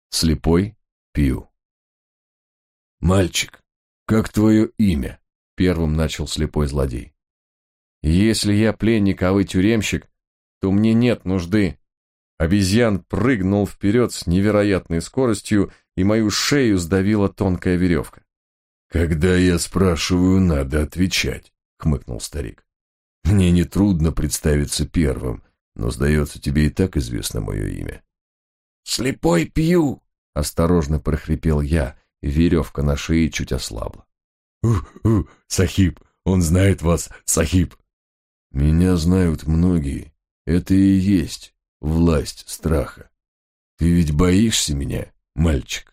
Слепой Пью. «Мальчик, как твое имя?» — первым начал слепой злодей. «Если я пленник, а вы тюремщик, то мне нет нужды». Обезьян прыгнул вперед с невероятной скоростью, и мою шею сдавила тонкая веревка. «Когда я спрашиваю, надо отвечать», — хмыкнул старик. «Мне нетрудно представиться первым, но, сдается, тебе и так известно мое имя». «Слепой Пью!» — осторожно прохрипел я, и веревка на шее чуть ослабла. Сахиб, он знает вас, Сахиб!» «Меня знают многие. Это и есть власть страха. Ты ведь боишься меня, мальчик?»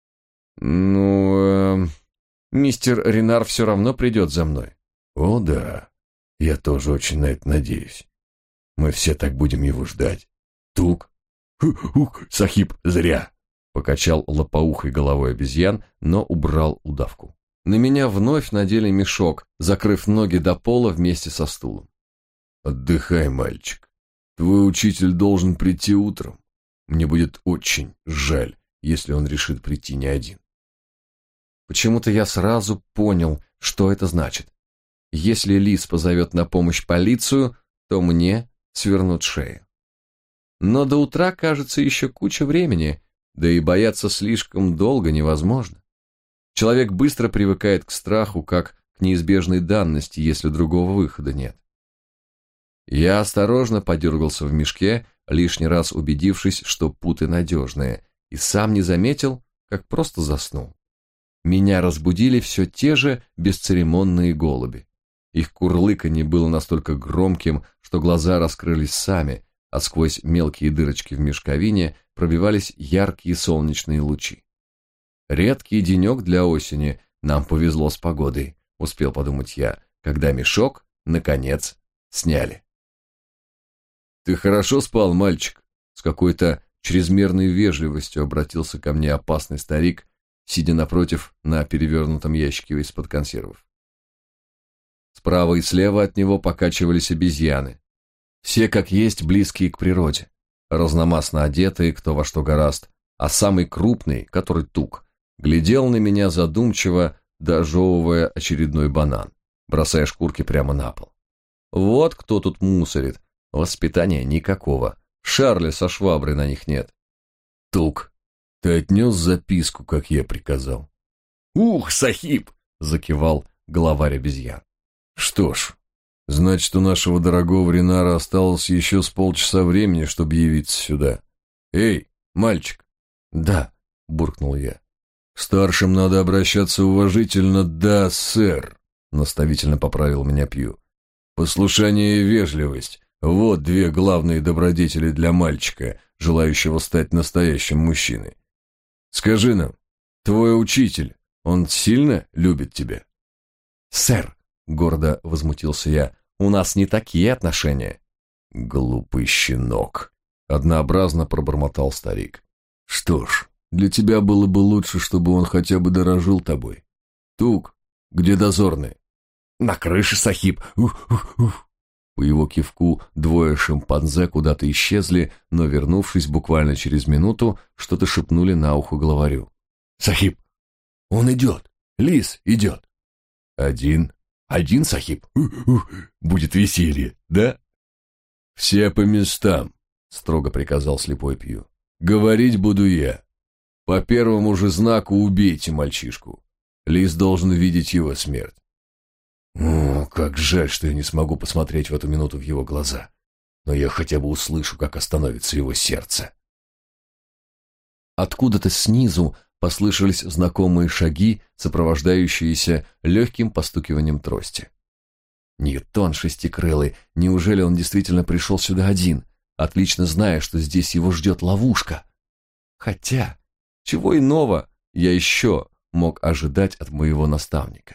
Мистер Ренар все равно придет за мной». «О да, я тоже очень на это надеюсь. Мы все так будем его ждать. Тук?» «Сахиб, зря!» — покачал лопоухой головой обезьян, но убрал удавку. На меня вновь надели мешок, закрыв ноги до пола вместе со стулом. «Отдыхай, мальчик. Твой учитель должен прийти утром. Мне будет очень жаль, если он решит прийти не один». Почему-то я сразу понял, что это значит. Если Лис позовет на помощь полицию, то мне свернут шею. Но до утра, кажется, еще куча времени, да и бояться слишком долго невозможно. Человек быстро привыкает к страху, как к неизбежной данности, если другого выхода нет. Я осторожно подергался в мешке, лишний раз убедившись, что путы надежные, и сам не заметил, как просто заснул. Меня разбудили все те же бесцеремонные голуби. Их курлыканье было настолько громким, что глаза раскрылись сами, а сквозь мелкие дырочки в мешковине пробивались яркие солнечные лучи. Редкий денек для осени, нам повезло с погодой, успел подумать я, когда мешок, наконец, сняли. «Ты хорошо спал, мальчик?» С какой-то чрезмерной вежливостью обратился ко мне опасный старик, сидя напротив на перевернутом ящике из-под консервов. Справа и слева от него покачивались обезьяны. Все как есть близкие к природе, разномастно одетые, кто во что горазд, а самый крупный, который тук, глядел на меня задумчиво, дожевывая очередной банан, бросая шкурки прямо на пол. Вот кто тут мусорит, воспитания никакого, Шарля со шваброй на них нет. «Тук, ты отнес записку, как я приказал?» «Ух, Сахиб!» — закивал главарь обезьян. «Что ж, значит, у нашего дорогого Ренара осталось еще с полчаса времени, чтобы явиться сюда. Эй, мальчик!» «Да», — буркнул я. «К старшим надо обращаться уважительно, да, сэр», — наставительно поправил меня Пью. «Послушание и вежливость — вот две главные добродетели для мальчика, желающего стать настоящим мужчиной. Скажи нам, твой учитель, он сильно любит тебя?» «Сэр», — гордо возмутился я, — «у нас не такие отношения». «Глупый щенок», — однообразно пробормотал старик. «Что ж, для тебя было бы лучше, чтобы он хотя бы дорожил тобой. Тук, где дозорные?» «На крыше, Сахиб. Ух. По его кивку двое шимпанзе куда-то исчезли, но, вернувшись буквально через минуту, что-то шепнули на ухо главарю. «Сахиб, он идет. Лис идет». «Один?» «Один, Сахиб. Будет веселье, да?» «Все по местам», — строго приказал слепой Пью. «Говорить буду я. По первому же знаку убейте мальчишку. Лис должен видеть его смерть». О, как жаль, что я не смогу посмотреть в эту минуту в его глаза. Но я хотя бы услышу, как остановится его сердце. Откуда-то снизу послышались знакомые шаги, сопровождающиеся легким постукиванием трости. Ньютон шестикрылый, неужели он действительно пришел сюда один, отлично зная, что здесь его ждет ловушка? Хотя, чего иного я еще мог ожидать от моего наставника?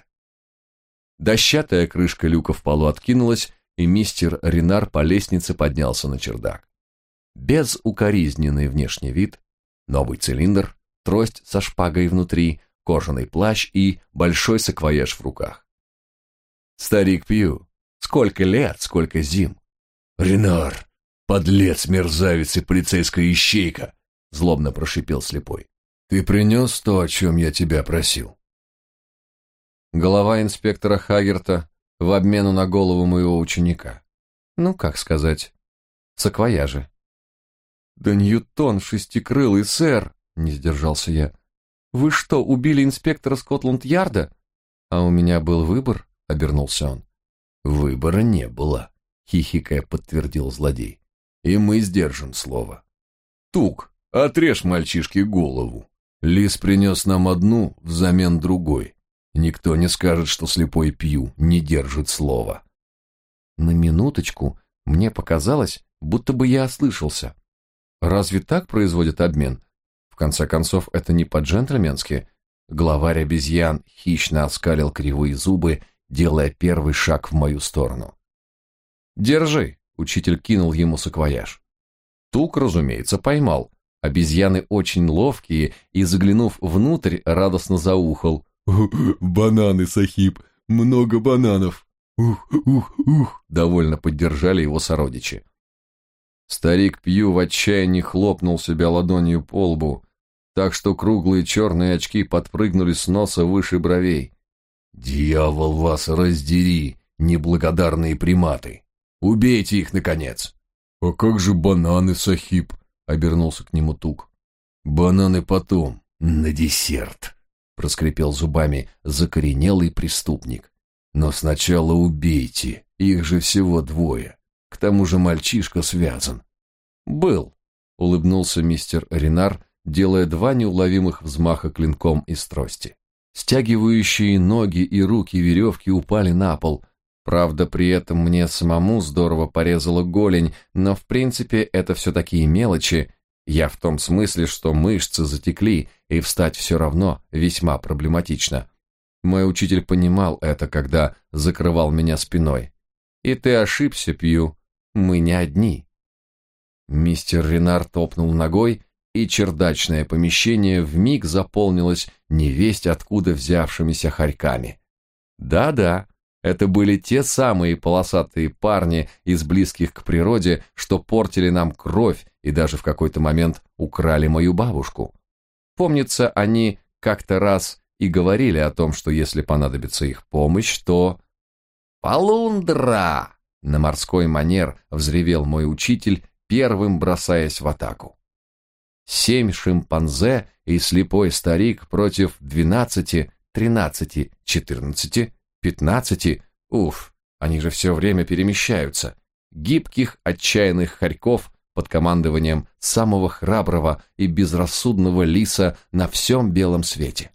Дощатая крышка люка в полу откинулась, и мистер Ренар по лестнице поднялся на чердак. Безукоризненный внешний вид, новый цилиндр, трость со шпагой внутри, кожаный плащ и большой саквояж в руках. Старик Пью, сколько лет, сколько зим. «Ренар, подлец, мерзавец и полицейская ищейка!» злобно прошипел слепой. «Ты принес то, о чем я тебя просил?» Голова инспектора Хагерта в обмен на голову моего ученика. Ну, как сказать, саквояжи. «Да Ньютон шестикрылый, сэр!» — не сдержался я. «Вы что, убили инспектора Скотланд-Ярда?» «А у меня был выбор?» — обернулся он. «Выбора не было», — хихикая подтвердил злодей. «И мы сдержим слово. Тук, отрежь мальчишке голову. Лис принес нам одну взамен другой. Никто не скажет, что слепой Пью не держит слова». На минуточку мне показалось, будто бы я ослышался. Разве так производят обмен? В конце концов, это не по-джентльменски. Главарь обезьян хищно оскалил кривые зубы, делая первый шаг в мою сторону. «Держи», — учитель кинул ему саквояж. Тук, разумеется, поймал. Обезьяны очень ловкие, и, заглянув внутрь, радостно заухал. «Бананы, Сахиб, много бананов! Ух, ух, ух!» Довольно поддержали его сородичи. Старик Пью в отчаянии хлопнул себя ладонью по лбу, так что круглые черные очки подпрыгнули с носа выше бровей. «Дьявол вас раздери, неблагодарные приматы! Убейте их, наконец!» «А как же бананы, Сахиб?» — обернулся к нему Тук. «Бананы потом, на десерт!» — проскрипел зубами закоренелый преступник. «Но сначала убейте, их же всего двое. К тому же мальчишка связан». «Был», — улыбнулся мистер Ренар, делая два неуловимых взмаха клинком из трости. Стягивающие ноги и руки веревки упали на пол. Правда, при этом мне самому здорово порезала голень, но в принципе это все такие мелочи. Я в том смысле, что мышцы затекли, и встать все равно весьма проблематично. Мой учитель понимал это, когда закрывал меня спиной. «И ты ошибся, Пью, мы не одни». Мистер Ренар топнул ногой, и чердачное помещение вмиг заполнилось невесть откуда взявшимися хорьками. Да-да, это были те самые полосатые парни из близких к природе, что портили нам кровь и даже в какой-то момент украли мою бабушку. Помнится, они как-то раз и говорили о том, что если понадобится их помощь, то... «Полундра!» — на морской манер взревел мой учитель, первым бросаясь в атаку. 7 шимпанзе и слепой старик против 12, 13, 14, 15, уф, они же все время перемещаются, гибких, отчаянных хорьков под командованием самого храброго и безрассудного лиса на всем белом свете.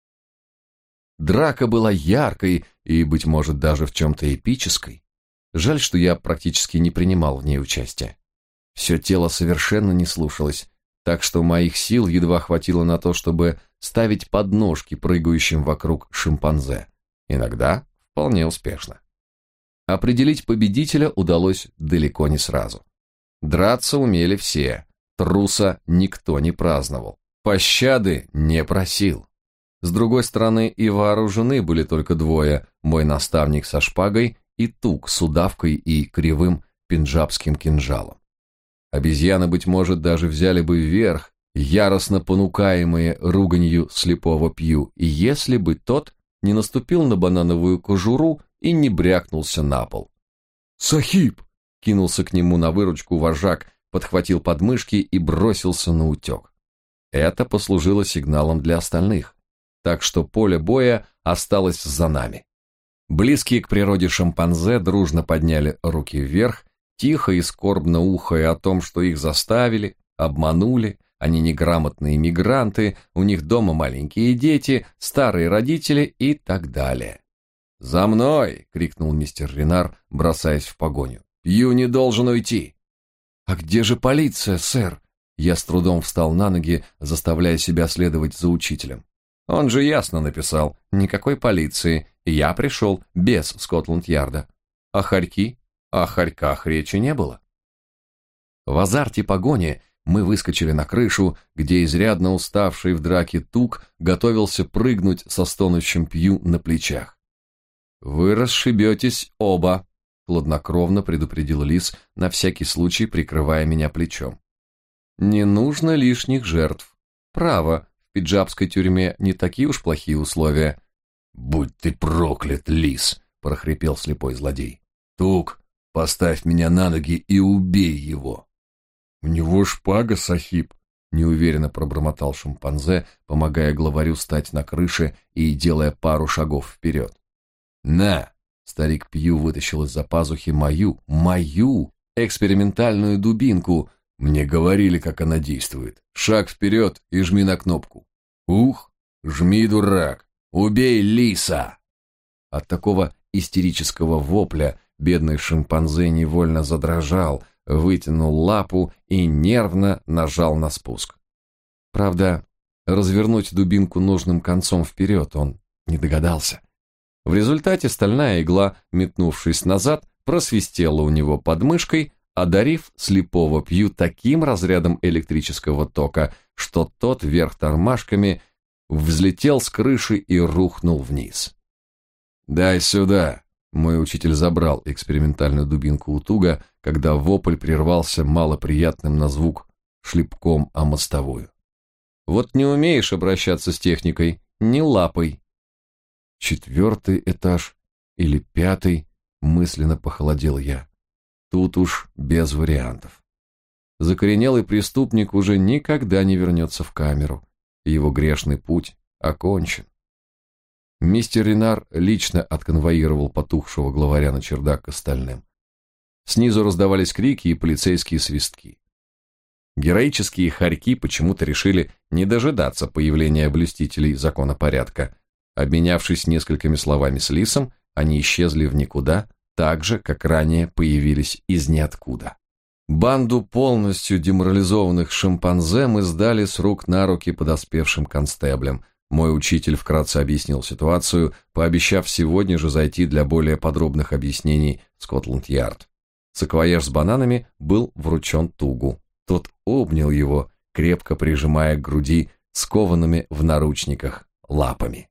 Драка была яркой и, быть может, даже в чем-то эпической. Жаль, что я практически не принимал в ней участия. Все тело совершенно не слушалось, так что моих сил едва хватило на то, чтобы ставить подножки прыгающим вокруг шимпанзе. Иногда вполне успешно. Определить победителя удалось далеко не сразу. Драться умели все, труса никто не праздновал, пощады не просил. С другой стороны, и вооружены были только двое, мой наставник со шпагой и Тук с удавкой и кривым пенджабским кинжалом. Обезьяны, быть может, даже взяли бы вверх, яростно понукаемые руганью слепого Пью, и если бы тот не наступил на банановую кожуру и не брякнулся на пол. «Сахиб!» — кинулся к нему на выручку вожак, подхватил подмышки и бросился на утек. Это послужило сигналом для остальных, так что поле боя осталось за нами. Близкие к природе шимпанзе дружно подняли руки вверх, тихо и скорбно ухая о том, что их заставили, обманули, они неграмотные мигранты, у них дома маленькие дети, старые родители и так далее. «За мной!» — крикнул мистер Ренар, бросаясь в погоню. «Пью не должен уйти!» «А где же полиция, сэр?» Я с трудом встал на ноги, заставляя себя следовать за учителем. Он же ясно написал: никакой полиции, я пришел без Скотланд-Ярда. А хорьки? О хорьках речи не было. В азарте погони мы выскочили на крышу, где изрядно уставший в драке Тук готовился прыгнуть со стонущим Пью на плечах. «Вы расшибетесь оба», — хладнокровно предупредил лис, на всякий случай прикрывая меня плечом. Не нужно лишних жертв. Право, в пиджабской тюрьме не такие уж плохие условия. «Будь ты проклят, лис!» — прохрипел слепой злодей. «Тук, поставь меня на ноги и убей его!» «У него шпага, сахиб!» — неуверенно пробормотал шимпанзе, помогая главарю стать на крыше и делая пару шагов вперед. «На!» — старик Пью вытащил из-за пазухи мою экспериментальную дубинку. Мне говорили, как она действует. Шаг вперед и жми на кнопку. Ух, жми, дурак! Убей лиса!» От такого истерического вопля бедный шимпанзе невольно задрожал, вытянул лапу и нервно нажал на спуск. Правда, развернуть дубинку нужным концом вперед он не догадался. В результате стальная игла, метнувшись назад, просвистела у него под мышкой, одарив слепого Пью таким разрядом электрического тока, что тот вверх тормашками взлетел с крыши и рухнул вниз. «Дай сюда!» Мой учитель забрал экспериментальную дубинку у Туга, когда вопль прервался малоприятным на звук шлепком о мостовую. «Вот не умеешь обращаться с техникой, не лапай!» 4-й этаж или 5-й, мысленно похолодел я. Тут уж без вариантов. Закоренелый преступник уже никогда не вернется в камеру. Его грешный путь окончен. Мистер Ренар лично отконвоировал потухшего главаря на чердак к остальным. Снизу раздавались крики и полицейские свистки. Героические хорьки почему-то решили не дожидаться появления блюстителей законопорядка. Обменявшись несколькими словами с лисом, они исчезли в никуда, так же, как ранее появились из ниоткуда. Банду полностью деморализованных шимпанзе мы сдали с рук на руки подоспевшим констеблям. Мой учитель вкратце объяснил ситуацию, пообещав сегодня же зайти для более подробных объяснений в Скотланд-Ярд. Саквояж с бананами был вручен Тугу. Тот обнял его, крепко прижимая к груди скованными в наручниках лапами.